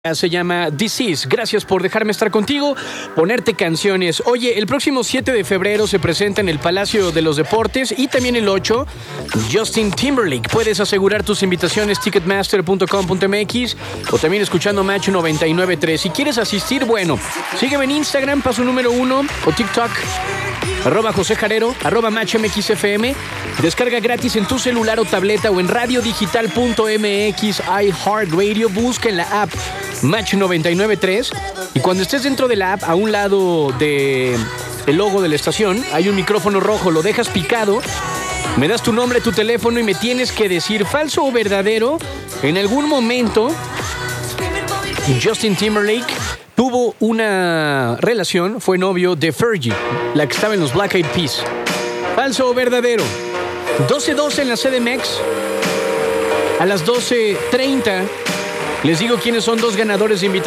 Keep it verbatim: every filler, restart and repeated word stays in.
Se llama Disease. Gracias por dejarme estar contigo, ponerte canciones. Oye, el próximo siete de febrero se presenta en el Palacio de los Deportes y también el ocho, Justin Timberlake. Puedes asegurar tus invitaciones ticketmaster punto com punto m x o también escuchando Match noventa y nueve punto tres. Si quieres asistir, bueno, sígueme en Instagram, paso número uno, o TikTok, arroba José Jarero, arroba Match M X F M. Descarga gratis en tu celular o tableta o en radiodigital punto m x, iHeartRadio. Busca en la app Match noventa y nueve punto tres y cuando estés dentro de la app, a un lado de el logo de la estación hay un micrófono rojo, lo dejas picado, me das tu nombre, tu teléfono y me tienes que decir falso o verdadero. En algún momento Justin Timberlake tuvo una relación, fue novio de Fergie, la que estaba en los Black Eyed Peas. Falso o verdadero. doce doce en la C D M X. A las doce treinta les digo quiénes son dos ganadores de invitación.